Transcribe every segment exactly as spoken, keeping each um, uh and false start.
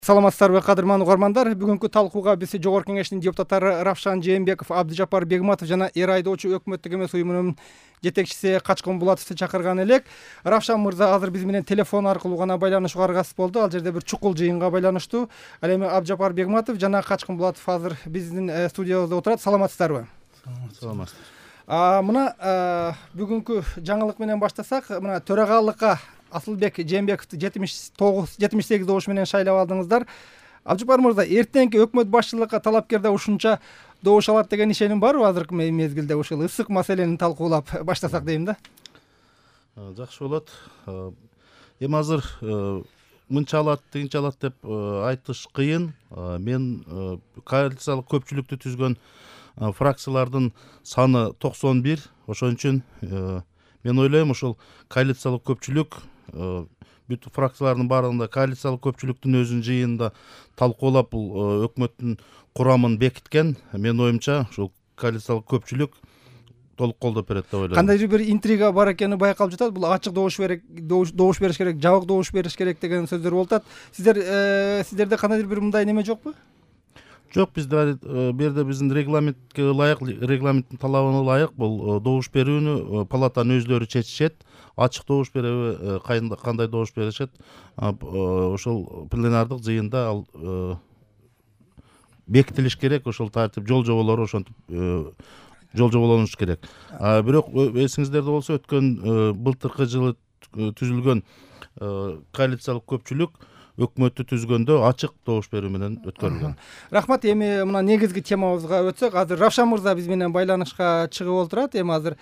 Саламатсыздарбы кадырман угармандар. Бүгүнкү талкууга биз Жогорку Кеңештин депутаттары Равшан Жээнбеков, Абдыжапар Бегматов жана эр айдоочу өкмөттүк эмес уюмунун жетекчиси Качкын Булатовду чакырган элек. Равшан мырза азыр биз менен телефон аркылуу гана байланышууга аргасыз болду. Ал жерде бир чукул жыйынга байланыштуу. Ал эми Абдыжапар Бегматов жана Качкын Булатов азыр биздин студиябызда отурат. Саламатсыздарбы? Саламатсыз. Мына бүгүнкү жаңылык менен баштасак, мына төрагалыкка Асылбек Жээнбековду жетимиш тогуз жетимиш сегиз добуш менен шайлап алдыңыздар. Абдыжапар мырза, эртеңки өкмөт башчылыкка талапкерде ушунча добуш алат деген ишеним барбы? Азыркы мезгилде ушул ысык маселени талкуулап баштасак дейм да. Жакшы болот. Эми азыр мынча алат, тигинче алат деп айтыш кыйын. Мен коалициялык көпчүлүктү түзгөн фракциялардын саны токсон бир. Ошон үчүн мен ойлойм, ошол коалициялык көпчүлүк бүт фракциялардын баарында коалициялык көпчүлүктүн өзүнүн жыйынында талкуулап бул өкмөттүн курамын бекиткен. Мен оюмча ушул коалициялык көпчүлүк толук колдоп берет деп ойлойм. Кандайдыр бир интрига бар экени байкалып жатат. Бул ачык добуш берек, добуш бериш керек, жабык добуш бериш керек деген сөздөр болуп атат. Сиздер сиздерде кандайдыр бир мындай неме жокпу? Жок, бизде бу жерде биздин регламентке ылайык, регламенттин талабына ылайык бул добуш берүүнү палатанын өздөрү чечишет. Ачык добуш береби, кандай добуш беришет, ошол пленардык жыйында ал бекитилиш керек. Ошол тартип, жол жоболору ошентип жол жоболонуш керек. Бирок эсиңиздерде болсо, өткөн былтыркы жылы түзүлгөн коалициялык көпчүлүк өкмөттү түзгөндө ачык добуш берүү менен өткөрүлгөн. Рахмат. Эми мына негизги темабызга өтсөк, азыр Равшан мырза биз менен байланышка чыгып отурат. Эми азыр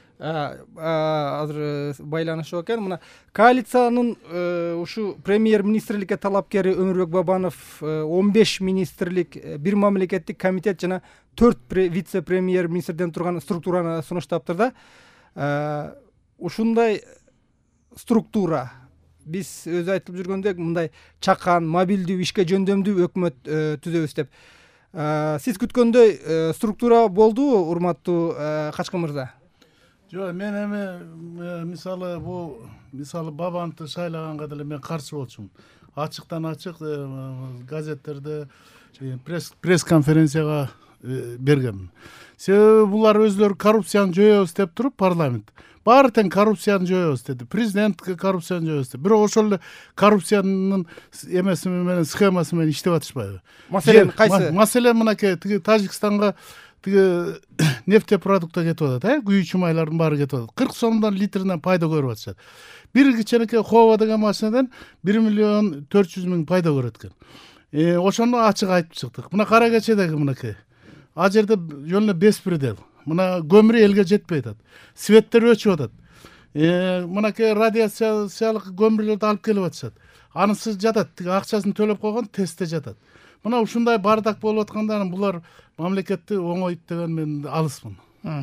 азыр байланышып экен. Мына коалициянын ушу премьер-министрликке талапкери Өмүрбек Бабанов он беш министрлик, бир мамлекеттик комитет жана төрт вице-премьер-министрден турган структураны сунуштаптыр да. Ушундай структура биз өзү айтып жүргөндөк мындай чакан, мобилдүү, ишке жөндөмдүү өкмөт түзөбүз деп. Сиз күткөндөй структура болдубу, урматтуу Качкын мырза? Жок, мен эми мисалы бу мисалы Бабановду шайлаганга деле мен каршы болчумун. Ачыктан ачык газеттерде пресс-конференцияга бергенмин. Себеби булар өздөрү коррупцияны жоёбуз деп туруп, парламент баары тең коррупцияны жоёбуз деди. Президент коррупцияны жоёбуз деди. Бирок ошол эле коррупциянын эмеси менен, схемасы менен иштеп атышпайбы? Маселен кайсы? Маселен мынакей, тиги Тажикстанга тиги нефтепродукта кетип атат, э, күйүүчү майлардын баары кетип атат. кырк сомдон литринен пайда көрүп атышат. Бир кичинекей Хова деген машинеден бир миллион төрт жүз миң пайда көрөт экен. Ошону ачык айтып чыктык. Мына Кара Кечедеги мынакей. А жерде жөн эле беспредел. Мына көмүр элге жетпей атат. Светтер өчүп атат. Мынакей радиациялык көмүрлөрдү алып келип атышат. Анысы жатат, акчасын төлөп койгон тестте жатат. Мына ушундай бардак болуп атканда булар мамлекетти оңойт деген мен алыспын.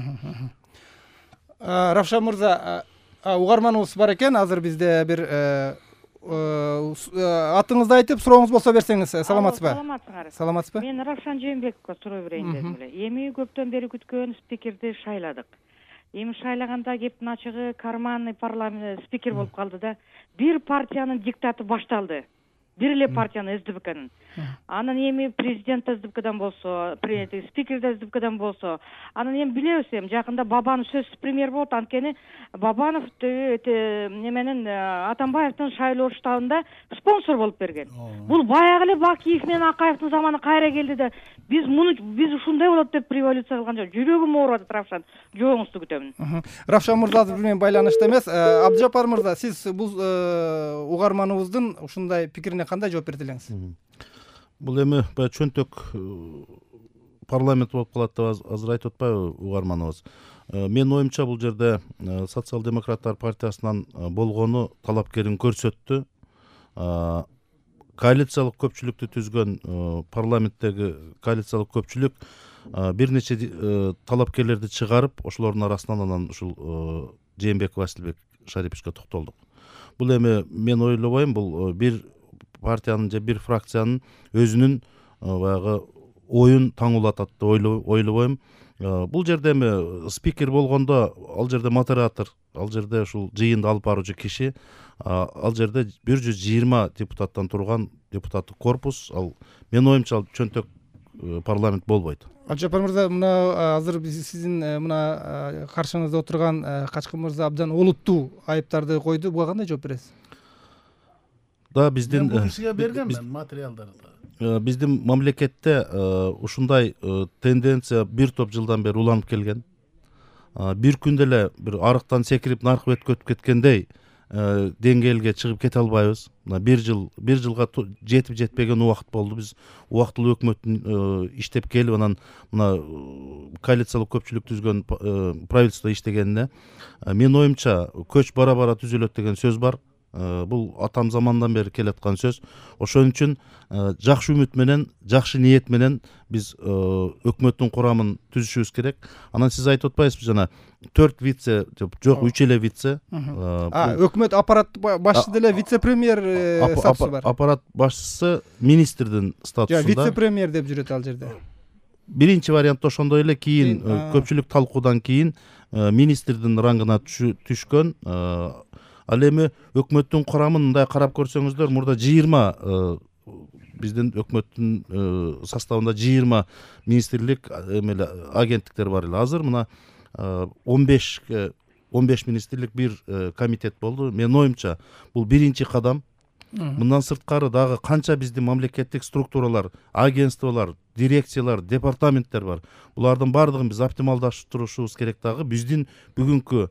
Равшан мырза, угарманыбыз бар экен. Азыр бизде бир атыңызды айтып, сурооңуз болсо берсеңиз. Саламатсызбы? Саламатсызбы? Мен Равшан Жээнбековго суроо берейин дедим эле. Эми көптөн бери күткөн спикерди шайладык. Эми шайлаганда кептин ачыгы карманный парламент спикер болуп калды да, бир партиянын диктаты башталды. Бир эле партиянын эс ди пэ кенин. Анан эми президент эс ди пэ кедан болсо, спикер эс ди пэ кедан болсо, анан эми билебиз, эми жакында Бабанов сөзсүз премьер болот. Анткени Бабанов неменин Атамбаевдин шайлоо штабында спонсор болуп берген. Бул баягы эле Бакиев менен Акаевдин заманы кайра келди да, биз муну биз ушундай болот деп революция кылган жок. Жүрөгүм ооруп атат, Равшан. Жооңузду күтөмүн. Равшан мырза азыр менен байланышта эмес. Абдыжапар мырза, сиз бул угарманыбыздын ушундай пикирине кандай жооп берет элеңиз? Бул эми чөнтөк парламент болуп калат деп азыр айтып атпайбы угарманыбыз? Мен оюмча бул жерде социал-демократтар партиясынан болгону талапкерин көрсөттү. Коалициялык көпчүлүктү түзгөн парламенттеги коалициялык көпчүлүк бир нече талапкерлерди чыгарып, ошолордун арасынан анан ушул Жээнбеков Асылбек Шариповичке токтолдук. Бул эми мен ойлобойм, бул бир партиянын же бир фракциянын өзүнүн баягы оюн таңуулатат деп ойлобойм. бул жерде эми спикер болгондо ал жерде модератор, ал жерде ушул жыйынды алып баруучу киши, ал жерде бир жүз жыйырма депутаттан турган депутаттык корпус. Ал менин оюмча ал чөнтөк парламент болбойт. Алжапар мырза, мына азыр биз сиздин мына каршыңызда отурган Качкын мырза абдан олуттуу айыптарды койду. Буга кандай жооп бересиз? Да, биздин бул кишиге бергенмин материалдарды. Биздин мамлекетте ушундай тенденция бир топ жылдан бери уланып келген. Бир күндө эле бир арыктан секирип наркы бетке өтүп кеткендей деңгээлге чыгып кете албайбыз. Мына бир жыл, бир жылга жетип жетпеген убакыт болду. Биз убактылуу өкмөттүн иштеп келип, анан мына коалициялык көпчүлүк түзгөн правительство иштегенине менин оюмча көч бара-бара түзүлөт деген сөз бар. Бул атам замандан бери келаткан сөз. Ошон үчүн жакшы үмүт менен, жакшы ниет менен биз өкмөттүн курамын түзүшүбүз керек. Анан сиз айтып атпайсызбы жана төрт вице, жок үч эле вице. Өкмөт аппарат башчысы деле вице-премьер статусу бар. Аппарат башчысы министрдин статусунда. Жок, вице-премьер деп жүрөт ал жерде. Биринчи вариантта ошондой эле, кийин көпчүлүк талкуудан кийин министрдин рангына түшкөн. Ал эми өкмөттүн курамын мындай карап көрсөңүздөр, мурда жыйырма биздин өкмөттүн составында жыйырма министрлик эмеле агенттиктер бар эле. Азыр мына он беш министрлик бир комитет болду. Менин оюмча бул биринчи кадам. Мындан сырткары дагы канча биздин мамлекеттик структуралар, агентстволор, дирекциялар, департаменттер бар. Булардын баардыгын биз оптималдаштырышыбыз керек дагы. Биздин бүгүнкү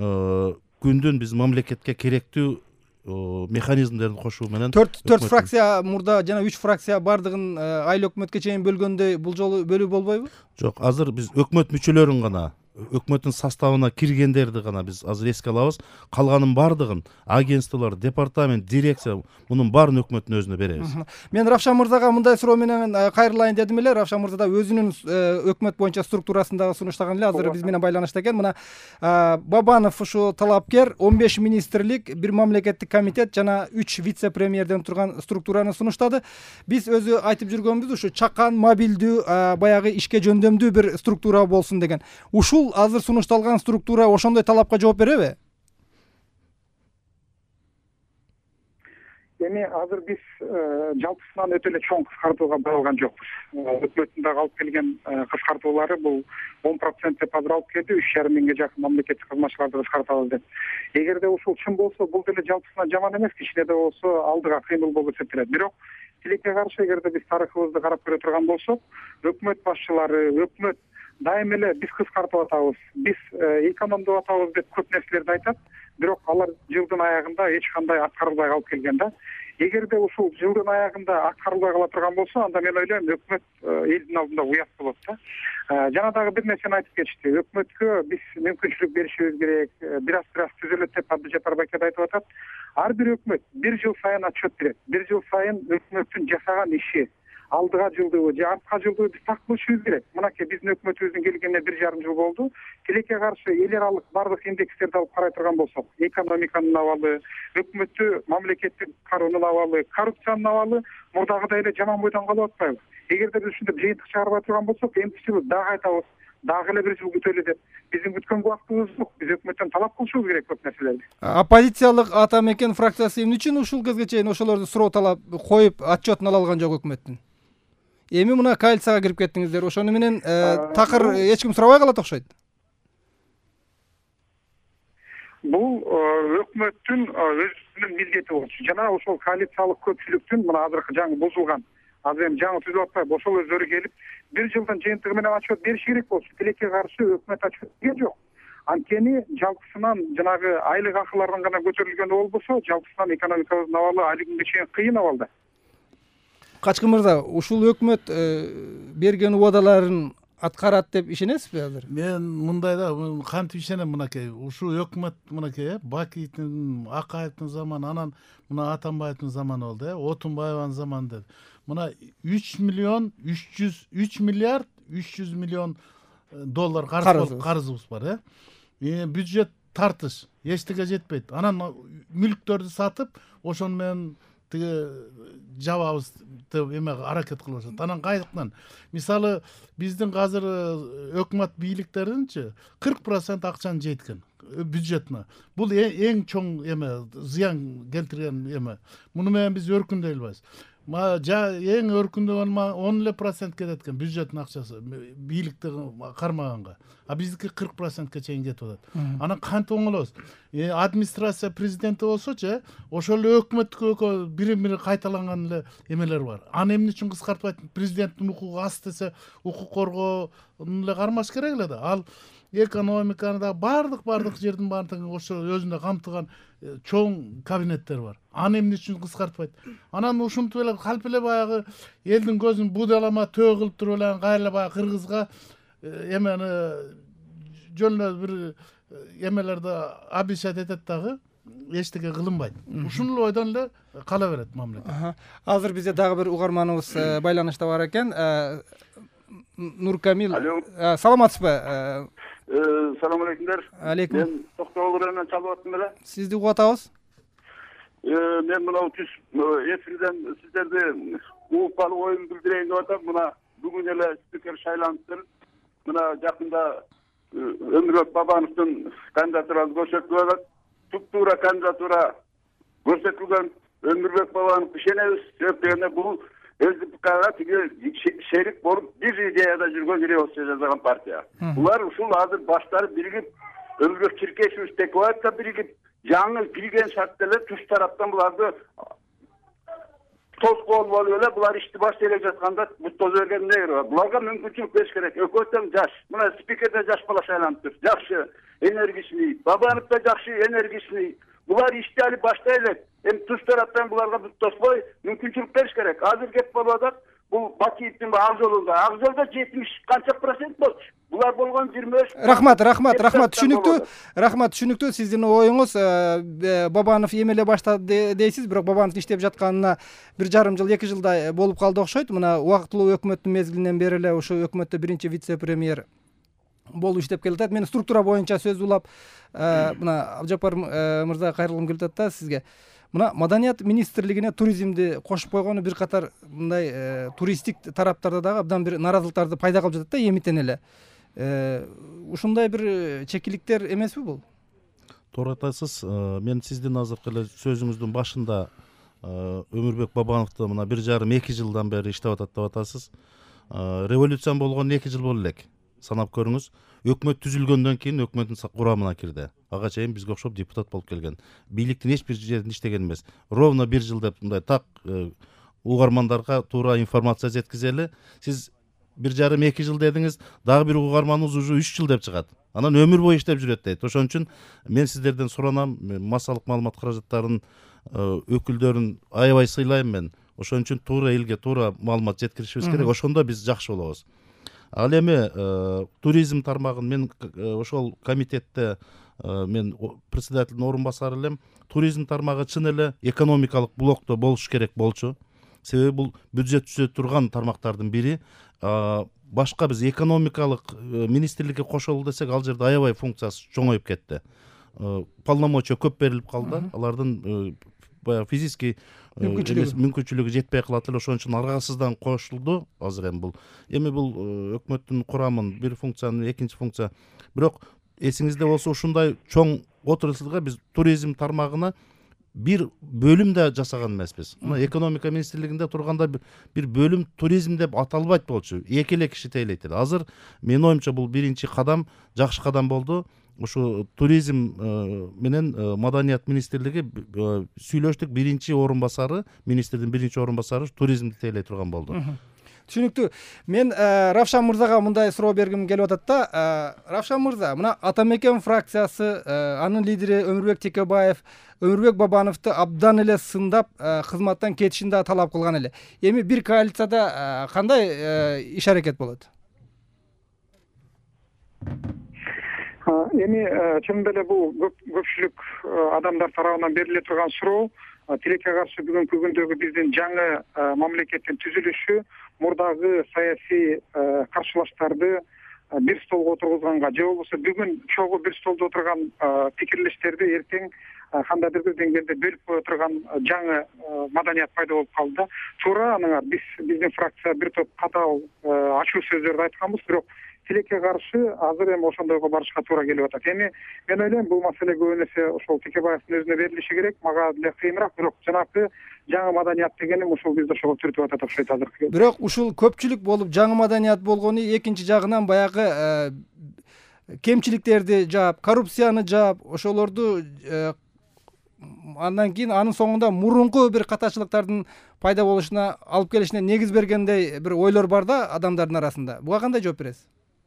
күндүн биз мамлекетке керектүү механизмдерди кошуу менен төрт фракция мурда жана үч фракция бардыгын айыл өкмөткө чейин бөлгөндөй бул жолу бөлүү болбойбу? Жок, азыр биз өкмөт мүчөлөрүн гана, өкмөттүн составына киргендерди гана биз азыр эске алабыз. Калганын баардыгын агентстволор, департамент, дирекция мунун баарын өкмөттүн өзүнө беребиз. Мен Равшан мырзага мындай суроо менен кайрылайын дедим эле. Равшан мырза да өзүнүн өкмөт боюнча структурасын дагы сунуштаган эле. Азыр биз менен байланышта экен. Мына Бабанов ушу талапкер он беш министрлик, бир мамлекеттик комитет жана үч вице-премьерден турган структураны сунуштады. Биз өзү айтып жүргөнбүз, ушу чакан, мобилдүү, баягы ишке жөндөмдүү бир структура болсун деген. Ушул азыр сунушталган структура ошондой талапка жооп береби? Эми азыр биз жалпысынан өтө эле чоң кыскартууга барылган жокпуз. Өкмөттүн дагы алып келген кыскартуулары бул он процент деп азыр алып келди, үч жарым миңге жакын мамлекеттик кызматчыларды кыскартабыз деп. Эгерде ушул чын болсо, бул деле жалпысынан жаман эмес, кичине да болсо алдыга кыймыл болуп эсептелет. Бирок тилекке каршы эгерде биз тарыхыбызды карап көрө турган болсок, өкмөт башчылары, өкмөт дайым эле биз кыскартып атабыз, биз экономдоп атабыз деп көп нерселерди айтат, бирок алар жылдын аягында эч кандай аткарылбай калып келген да. Эгерде ушул жылдын аягында аткарылбай кала турган болсо, анда мен ойлойм өкмөт элдин алдында уят болот да. Жана дагы бир нерсени айтып кетишти. Өкмөткө биз мүмкүнчүлүк беришибиз керек, бираз бираз түзөлөт деп Абдыжапар байке да айтып атат. Ар бир өкмөт бир жыл сайын отчет берет. Бир жыл сайын өкмөттүн жасаган иши, алдыга жылдыбы же артка жылдыбы биз так кылышыбыз керек. Мынакей биздин өкмөтүбүздүн келгенине бир жарым жыл болду. Тилекке каршы эл аралык бардык индекстерди алып карай турган болсок, экономиканын абалы, өкмөттү мамлекеттик кароонун абалы, коррупциянын абалы мурдагыдай эле жаман бойдон калып атпайбы? Эгерде биз ушинтип жыйынтык чыгарбай турган болсок, эмки жылы дагы айтабыз, дагы эле бир жыл күтөлү деп. Биздин күткөнгө убактыбыз жок. Биз өкмөттөн талап кылышыбыз керек көп нерселерди. Оппозициялык ата мекен фракциясы эмне үчүн ушул кезге чейин ошолорду суроо талап коюп отчетун ала алган жок өкмөттүн? Эми мына коалицияга кирип кеттиңиздер. Ошону менен такыр эч ким сурабай калат окшойт. Бул өкмөттүн өзүнүн милдети болчу. Жана ошол коалициялык көпчүлүктүн мына азыркы жаңы бузулган, азыр эми жаңы түзүп атпайбы, ошол өздөрү келип бир жылдын жыйынтыгы менен отчет бериш керек болчу. Тилекке каршы өкмөт отчет берген жок. Анткени жалпысынан жанагы айлык акылардан гана көтөрүлгөн болбосо, жалпысынан экономикабыздын абалы али күнгө чейин кыйын абалда. Качкын мырза, ушул өкмөт берген убадаларын аткарат деп ишенесизби азыр? Мен мындай да кантип ишенем мынакей. Ушул өкмөт мынакей Бакиевдин, Акаевдин заманы, анан мына Атамбаевдин заманы болду, э, Отунбаевдин заманы деді. Мына үч миллион үч жүз үч миллиард үч жүз миллион доллар карызыбыз бар, э. Бюджет тартыш, эчтеге жетпейт. Анан мүлктөрдү сатып, ошону менен тиги жабабыз деп эме аракет кылып атат. Анан кайдыктан мисалы биздин азыр өкмөт бийликтеринчи кырк процент акчаны жеткен бюджетине. Бул эң чоң эме зыян келтирген эме. Муну менен биз өркүндөй албайбыз. Ма жа эң өркүндөгөн он эле процент кетет экен бюджеттин акчасы бийликти кармаганга. А биздики кырк процентке чейин кетип атат. Анан кантип оңолобуз? Администрация президенти болсочу, ошол эле өкмөттүк бири-бири кайталанган эле эмелер бар. Аны эмне үчүн кыскартпайт? Президенттин укугу аз десе, укук коргоонун эле кармаш керек эле да. Ал экономиканы да бардык бардык жердин баардыгын ошо өзүндө камтыган чоң кабинеттер бар. Аны эмне үчүн кыскартпайт? Анан ушинтип эле калп эле баягы элдин көзүн будалама төө кылып туруп эле кайра баягы кыргызга эмени жөн эле бир эмелерди обещать этет дагы эчтеке кылынбайт. Ушул ойдон эле кала берет мамлекет. Азыр бизде дагы бир угарманыбыз байланышта бар экен. Нуркамил. Саламатсызбы? Салам алейкумдар. Алейкум. Мен Токтогул районунан чалып аттым эле. Сизди угуп атабыз. Мен мына түз эфирден сиздерди угуп калып оюн билдирейин деп атам. Мына бүгүн эле спикер шайланыптыр. Мына жакында Өмүрбек Бабановдун кандидатурасы көрсөтүлүп атат. Туп-туура кандидатура көрсөтүлгөн. Өмүрбек Бабановго ишенебиз. Себеп дегенде бул СДПКга тиги шерик болуп бир идеяда жүргөн революция жасаган партия. Булар ушул азыр баштары биригип, Өмүрбек Чиркешевич Текебаев да биригип, жаңы кирген шартта эле туш тараптан буларды тоскоол болуп эле булар ишти баштай эле жатканда буттозо берген эмне керек? Буларга мүмкүнчүлүк бериш керек. Өкмөттөн жаш. Мына спикер да жаш бала шайланыптыр. Жакшы, энергичный. Бабанов да жакшы, энергичный. Булар ишти али баштай эле. Эми туш тараптан буларга буттоспой мүмкүнчүлүк бериш керек. Азыр кеп болуп атат. Бул Бакиевдин ак жолунда. Ак жолдо жетимиш канча процент болчу? Булар болгон жыйырма үч. Рахмат, рахмат, рахмат. Түшүнүктүү. Рахмат, түшүнүктүү. Сиздин оюңуз Бабанов эмеле баштады дейсиз, бирок Бабанов иштеп жатканына бир жарым жыл, эки жылдай болуп калды окшойт. Мына убактылуу өкмөттүн мезгилинен бери эле ушу өкмөттө биринчи вице-премьер болуп иштеп келатат. Мен структура боюнча сөз улап, мына Абжапар мырза кайрылгым келип атат да сизге. Мына Маданият министрлигине туризмди кошуп койгону бир катар мындай туристтик тараптарда дагы абдан бир наразылыктарды пайда кылып жатат да эмитен эле. Ушундай бир чекиликтер эмеспи бул? Туура айтасыз. Мен сиздин азыркы эле сөзүңүздүн башында Өмүрбек Бабановду мына бир жарым эки жылдан бери иштеп атат деп атасыз. Революция болгону эки жыл болду элек. Санап көрүңүз. Өкмөт түзүлгөндөн кийин өкмөттүн курамына кирди. Ага чейин бизге окшоп депутат болуп келген. Бийликтин эч бир жеринде иштеген эмес. Ровно бир жыл деп мындай так угармандарга туура информация жеткизели. Сиз бир жарым эки жыл дедиңиз, дагы бир угарманыбыз уже үч жыл деп чыгат. Анан өмүр бою иштеп жүрөт дейт. Ошон үчүн мен сиздерден суранам, массалык маалымат каражаттарынын өкүлдөрүн аябай сыйлайм мен. Ошон үчүн туура элге туура маалымат жеткиришибиз керек. Ошондо биз жакшы болобуз. Ал эми туризм тармагын мен ошол комитетте мен председательдин орун басары элем. Туризм тармагы чын эле экономикалык блокто болуш керек болчу. Себеби бул бюджет түзө турган тармактардын бири. Башка биз экономикалык министрликке кошолу десек, ал жерде аябай функциясы чоңоюп кетти. Полномочия көп берилип калды. Алардын баягы физический мүмкүнчүлүгү жетпей калат эле. Ошон үчүн аргасыздан кошулду. Азыр эми бул эми бул өкмөттүн курамын бир функцияны экинчи функция. Бирок эсиңизде болсо ушундай чоң отраслга биз туризм тармагына бир бөлүм да жасаган эмеспиз. Мына экономика министрлигинде турганда бир бөлүм туризм деп аталбайт болчу. Эки эле киши тейлейт эле. Азыр менин оюмча бул биринчи кадам, жакшы кадам болду. Ушу туризм менен Маданият министрлиги сүйлөштүк, биринчи орун басары, министрдин биринчи орун басары туризмди тейлей турган болду. Түшүнүктүү. Мен Равшан мырзага мындай суроо бергим келип атат да. Равшан мырза, мына Ата Мекен фракциясы, анын лидери Өмүрбек Текебаев Өмүрбек Бабановду абдан эле сындап, кызматтан кетишин да талап кылган эле. Эми бир коалицияда кандай иш аракет болот? Эми чынында эле бул көпчүлүк адамдар тарабынан бериле турган суроо тилекке каршы бүгүнкү күндөгү биздин жаңы мамлекеттин түзүлүшү мурдагы саясий каршылаштарды бир столго отургузганга же болбосо бүгүн чогуу бир столдо отурган пикирлештерди эртең кандайдыр бир деңгээлде бөлүп кое турган жаңы маданият пайда болуп калды да. Туура аныңар биз биздин фракция бир топ катаал ачуу сөздөрдү айтканбыз, бирок тилекке каршы азыр эми ошондойго барышка туура келип атат. Эми мен ойлойм бул маселе көбүн эсе ошол Текебаевдин өзүнө берилиши керек, мага деле кыйыныраак, бирок жанагы жаңы маданият дегеним ушул бизди ошого түртүп атат окшойт азыр. Бирок ушул көпчүлүк болуп жаңы маданият болгону экинчи жагынан баягы кемчиликтерди жаап, коррупцияны жаап, ошолорду андан кийин анын соңунда мурунку бир катачылыктардын пайда болушуна алып келишине негиз бергендей бир ойлор бар да адамдардын арасында. Буга кандай жооп бересиз?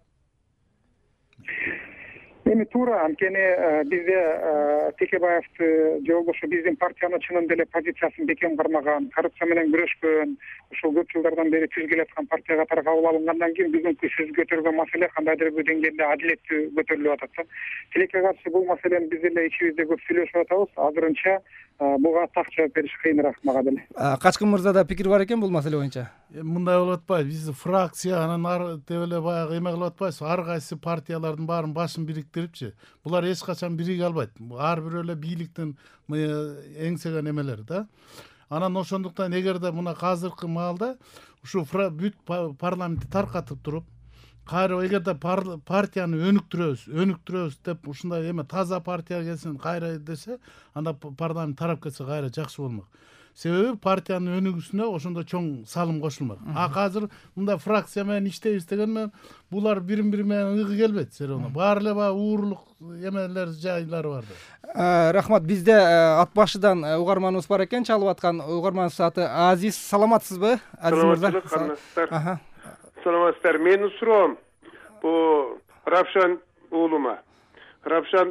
Эми туура, анткени бизде Текебаевди же болбосо биздин партиянын чынында эле позициясын бекем кармаган, коррупция менен күрөшкөн, ушул көп жылдардан бери түз келаткан партия катары кабыл алынгандан кийин бүгүнкү сиз көтөргөн маселе кандайдыр бир деңгээлде адилеттүү көтөрүлүп атат да. Тилекке каршы бул маселени биз эле ичибизде көп сүйлөшүп атабыз. Азырынча буга так жооп бериш кыйыныраак мага деле. Качкын мырзада пикир бар экен бул маселе боюнча. Мындай болуп атпайбы, биз фракция анан ар деп эле баягы эме кылып атпайбызбы? Ар кайсы партиялардын баарын башын бириктирипчи. Булар эч качан бириге албайт. Ар бирөө эле бийликтин эңсеген эмелери да. Анан ошондуктан эгерде мына азыркы маалда ушу бүт парламентти таркатып туруп, кайра эгерде партияны өнүктүрөбүз, өнүктүрөбүз деп ушундай эме таза партия келсин кайра десе, анда парламент тарап кетсе кайра жакшы болмок. Себеби партиянын өнүгүүсүнө ошондо чоң салым кошулмак. А азыр мында фракция менен иштейбиз деген менен булар бирин бири менен ыгы келбейт. Сероно баары эле баягы уурулук эмелер жайлары бар да. Рахмат. Бизде ат башыдан угарманыбыз бар экен, чалып аткан угарманыбыз аты Азиз. Саламатсызбы, Азиз мырза? Саламатсыздар. Саламатсыздар. Менин суроом бул Равшан уулума. Равшан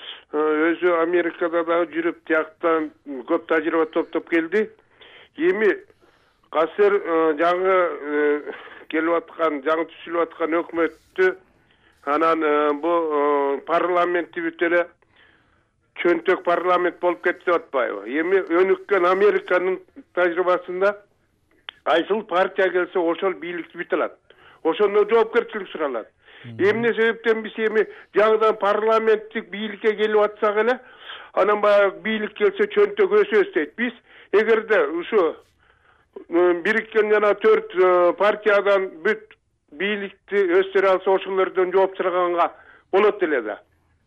өзү Америкада дагы жүрүп, тияктан көп тажрыйба топтоп келди. Эми азыр жаңы келип аткан, жаңы түзүлүп аткан өкмөттү анан бул парламентти бүт эле чөнтөк парламент болуп кетти деп атпайбы? Эми өнүккөн Американын тажрыйбасында кайсыл партия келсе ошол бийликти бүт алат. Ошондо жоопкерчилик суралат. Эмне себептен биз эми жаңыдан парламенттик бийликке келип атсак эле, анан баягы бийлик келсе чөнтөк өсөбүз дейт. Биз эгерде ушу бириккен жана төрт партиядан бүт бийликти өстүрө алса, ошолордон жооп сураганга болот эле да.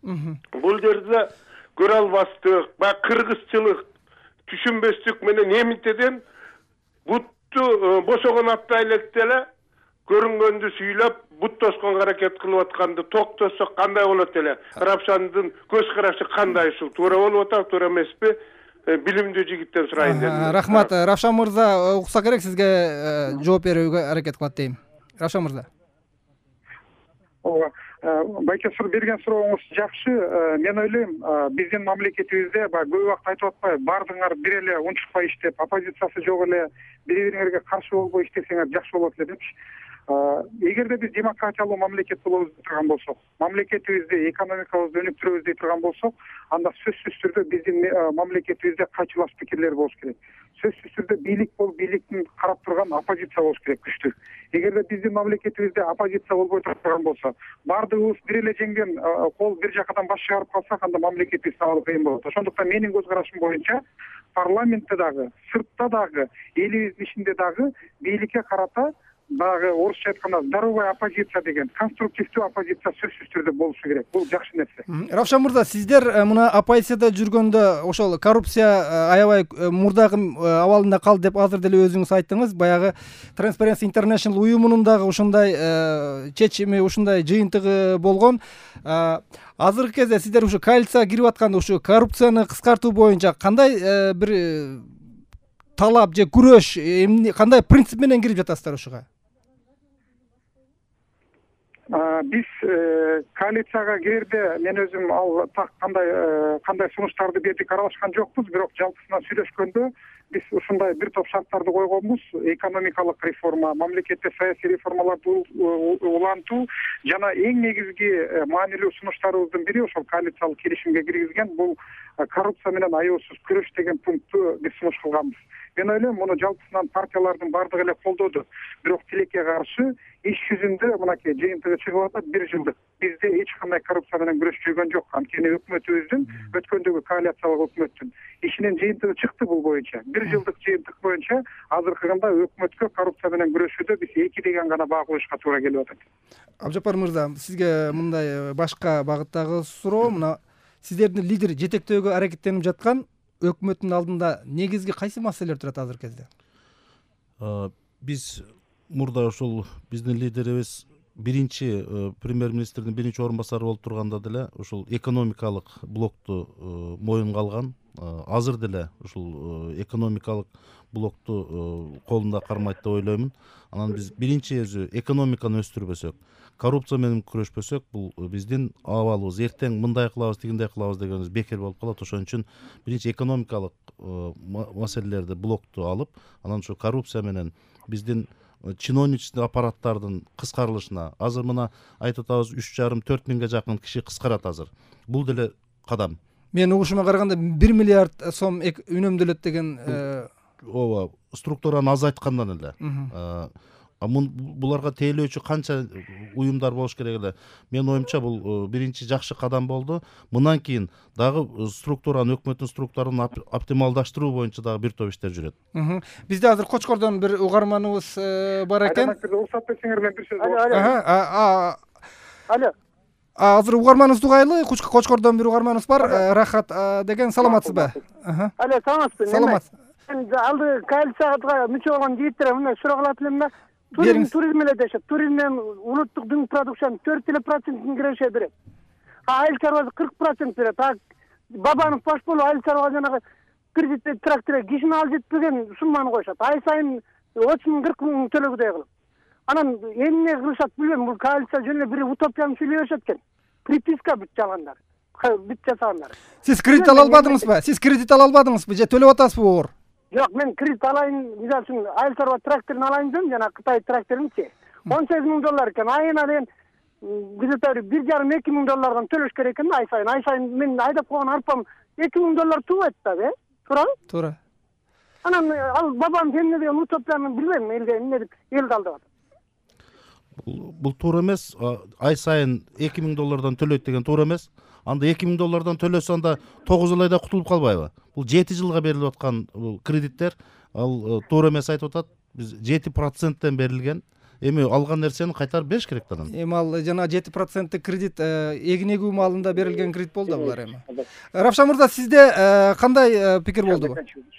Бул жерде көрө албастык, баягы кыргызчылык, түшүнбөстүк менен эмитеден бутту босогон аттай электе эле көрүнгөндү сүйлөп, бут тосконго аракет кылып атканды токтосок кандай болот эле? Равшандын көз карашы кандай? Ушул туура болуп атабы, туура эмеспи? Билимдүү жигиттен сурайын дедим. Рахмат. Равшан мырза укса керек, сизге жооп берүүгө аракет кылат дейм. Равшан мырза. Ооба, байке сур берген сурооңуз жакшы. Мен ойлойм, биздин мамлекетибизде баягы көп убакыт айтып атпайбы, баардыгыңар бир эле унчукпай иштеп, оппозициясы жок эле бири-бириңерге каршы болбой иштесеңер жакшы болот эле депчи. Эгерде биз демократиялуу мамлекет болобуз деп турган болсок, мамлекетибизди, экономикабызды өнүктүрөбүз деп турган болсок, анда сөзсүз түрдө биздин мамлекетибизде кайчылаш пикирлер болуш керек. Сөзсүз түрдө бийлик болуп, бийликтин карап турган оппозиция болуш керек, күчтүү. Эгерде биздин мамлекетибизде оппозиция болбой турган болсо, баардыгыбыз бир эле жеңген кол бир жакадан баш чыгарып калсак, анда мамлекетибиз сабылып кыйын болот. Ошондуктан менин көз карашым боюнча, парламентте дагы, сыртта дагы, элибиздин ичинде дагы бийликке карата баягы орусча айтканда здоровая оппозиция деген, конструктивдүү оппозиция сөзсүз түрдө болушу керек. Бул жакшы нерсе. Равшан мырза, сиздер мына оппозицияда жүргөндө ошол коррупция аябай мурдагы абалында калды деп азыр деле өзүңүз айттыңыз. Баягы Transparency International уюмунун дагы ушундай чечими, ушундай жыйынтыгы болгон. Азыркы кезде сиздер ушу коалицияга кирип атканда ушу коррупцияны кыскартуу боюнча кандай бир талап же күрөш, кандай принцип менен кирип жатасыздар ушуга? Биз коалицияга кирерде мен өзүм ал так кандай кандай сунуштарды бердик аралашкан жокпуз, бирок жалпысынан сүйлөшкөндө биз ушундай бир топ шарттарды койгонбуз. Экономикалык реформа, мамлекетте саясий реформаларды улантуу жана эң негизги маанилүү сунуштарыбыздын бири ошол коалициялык келишимге киргизген бул коррупция менен аяосуз күрөш деген пунктту биз сунуш кылганбыз. Мен ойлойм муну жалпысынан партиялардын баардыгы эле колдоду. Бирок тилекке каршы иш жүзүндө мынакей жыйынтыгы чыгып атат бир жылдык. Бизде эч кандай коррупция менен күрөшүп жүргөн жок. Анткени өкмөтүбүздүн өткөндөгү коалициялык өкмөттүн ишинин жыйынтыгы чыкты бул боюнча. Бир жылдык жыйынтык боюнча азыркы кында өкмөткө коррупция менен күрөшүүдө биз эки деген гана баа коюшка туура келип атат. Абжапар мырза, сизге мындай башка багыттагы суроо, мына сиздердин лидер жетектөөгө аракеттенип жаткан өкмөттүн алдында негизги кайсы маселелер турат азыркы кезде? Биз мурда ушул биздин лидерибиз биринчи премьер-министрдин биринчи орун басары болуп турганда деле ушул экономикалык блокту моюнга алган. Азыр деле ушул экономикалык блокту колунда кармайт деп ойлоймун. Анан биз биринчи өзү экономиканы өстүрбөсөк, коррупция менен күрөшпөсөк, бул биздин абалыбыз эртең мындай кылабыз, тигиндей кылабыз дегенибиз бекер болуп калат. Ошон үчүн биринчи экономикалык маселелерди блокту алып, анан ушу коррупция менен биздин чиновнический аппараттардын кыскарылышына, азыр мына айтып атабыз үч жарым төрт миңге жакын киши кыскарат азыр. Бул деле кадам. Мен угушума караганда бир миллиард сом үнөмдөлөт деген. Ооба, структураны азайткандан эле. Буларга тейлөөчү канча уюмдар болуш керек эле. Менин оюмча бул биринчи жакшы кадам болду. Мындан кийин дагы структураны, өкмөттүн структурасын оптималдаштыруу боюнча дагы бир топ иштер жүрөт. Бизде азыр Кочкордон бир угарманыбыз бар экен. Уруксат берсеңер мен бир сөз. Алло. Азыр угарманыбызды угайлы. Кочкордон бир угарманыбыз бар, Рахат деген. Саламатсызбы? Алло, саламатсызбы? Саламат. Алды коалицияга мүчө болгон жигиттер мына суроо кылат элем да. Туризм туризм эле дешет. Туризм менен улуттук дүң продукциянын төрт эле процентин киреше берет. Айыл чарбасы кырк процент берет. А Бабанов баш болуп айыл чарбага жанагы кредит тракторга кишини алып жетпеген сумманы коюшат. Ай сайын отуз миң кырк миң төлөгүдөй кылып. Анан эмне кылышат билбейм. Бул коалиция жөн эле бир утопияны сүйлөп беришет экен. Приписка бүт жалгандар. Бүт жасагандар. Сиз кредит ала албадыңызбы? Сиз кредит ала албадыңызбы? Же төлөп атасызбы оор? Жок, мен кредит алайын, мисалы үчүн айыл чарба тракторун алайын десем, жана Кытай тракторунчи он сегиз миң доллар экен. Айына деген где-то бир жарым эки миң доллардан төлөш керек экен ай сайын. Ай сайын мен айдап койгон арпам эки миң доллар туубайт да, э? Туурабы? Туура. Анан ал бабам эмне деген утопияны билбейм, элге эмне деп эл калдып атат. Бул туура эмес. Ай сайын эки миң доллардан төлөйт деген туура эмес. Анда эки миң доллардан төлөсө анда тогуз ай айда кутулуп калбайбы? Бул жети жылга берилип аткан кредиттер, ал туура эмес айтып атат. Биз жети проценттен берилген. Эми алган нерсени кайтарып бериш керек да. Эми ал жана жети проценттик кредит эгин эгүү маалында берилген кредит болду булар эми. Равшан мырза, сизде кандай пикир болду?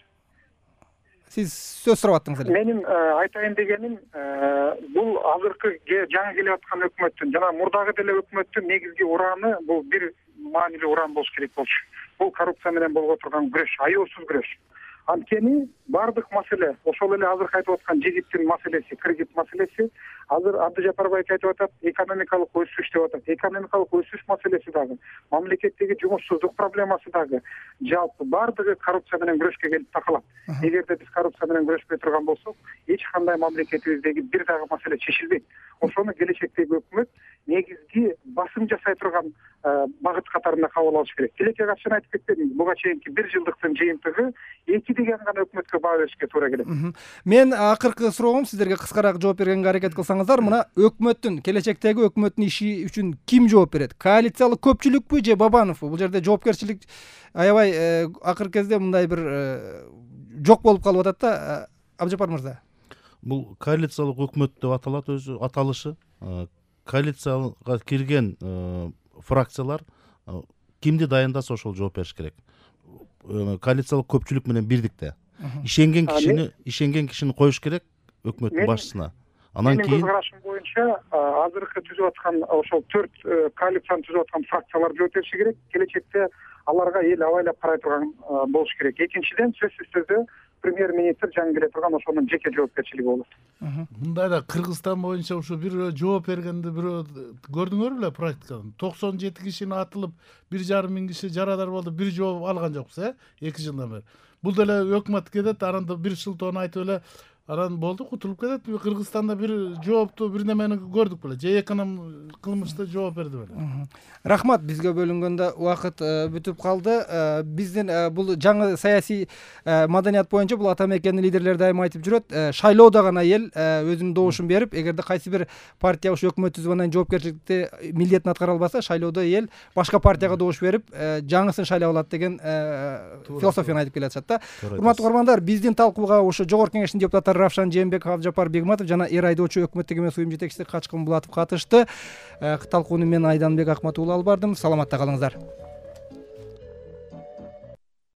Сиз сөз сурап аттыңыз эле. Менин айтайын дегеним, бул азыркы жаңы келип аткан өкмөттүн жана мурдагы деле өкмөттүн негизги ураны бул бир маанилүү уран болуш керек болчу. Бул коррупция менен болуп отурган күрөш, аеосуз күрөш. Анткени бардык маселе, ошол эле азыркы айтып аткан жигиттин маселеси, кредит маселеси, азыр Абдыжапарбай айтып атат, экономикалык өсүш деп атат. Экономикалык өсүш маселеси дагы, мамлекеттеги жумушсуздук проблемасы дагы, жалпы бардыгы коррупция менен күрөшкө келип такалат. Эгерде биз коррупция менен күрөшпөй турган болсок, эч кандай мамлекетибиздеги бир дагы маселе чечилбейт. Ошону келечектеги өкмөт негизги басым жасай турган багыт катарында кабыл алыш керек. Тилекке каршы айтып кетпедимби, буга чейинки бир жылдыктын жыйынтыгы эки деген гана өкмөткө баа беришке туура келет. Мен акыркы суроом сиздерге кыскараак жооп бергенге аракет кылсаңыздар, мына өкмөттүн, келечектеги өкмөттүн иши үчүн ким жооп берет? Коалициялык көпчүлүкпү же Бабановпу? Бул жерде жоопкерчилик аябай акыркы кезде мындай бир жок болуп калып атат да, Абжапар мырза. Бул коалициялык өкмөт деп аталат өзү аталышы. Коалицияга кирген фракциялар кимди дайындаса ошол жооп бериш керек. Коалициялык көпчүлүк менен бирдикте. Ишенген кишини, ишенген кишини коюш керек өкмөттүн башчысына. Анан кийин көз карашым боюнча азыркы түзүп аткан ошол төрт коалицияны түзүп аткан фракциялар жооп бериши керек. Келечекте аларга эл абайлап карай турган болуш керек. Экинчиден, сөзсүз түрдө премьер-министр жаңы келе турган ошонун жеке жоопкерчилиги болот. Мындайда Кыргызстан боюнча ушу бирөө жооп бергенди бирөө көрдүңөр беле практиканы? токсон жети кишини атылып, бир жарым миң киши жарадар болду, бир жооп алган жокпуз, э? эки жылдан бери. Бул деле өкмөт кетет, аранда бир шылтоону айтып эле анан болду, кутулуп кетет. Кыргызстанда бир жоопту бир немени көрдүк беле. Же эконом кылмышты жооп берди беле. Рахмат, бизге бөлүнгөндө убакыт бүтүп калды. Биздин бул жаңы саясий маданият боюнча бул ата мекендин лидерлери дайыма айтып жүрөт, шайлоодо гана эл өзүнүн добушун берип, эгерде кайсы бир партия ушу өкмөт түзүп анан жоопкерчиликти милдетин аткара албаса, шайлоодо эл башка партияга добуш берип, жаңысын шайлап алат деген философияны айтып келе атышат да. Урматтуу көрөрмандар, биздин талкууга ушу жогорку кеңештин депутаттары Равшан Жээнбеков, Абжапар Бегматов жана эр айдоочу өкмөттүк эмес уюм жетекчиси Качкын Булатов катышты. Талкууну мен Айданбек Акматуулу алып бардым. Саламатта калыңыздар.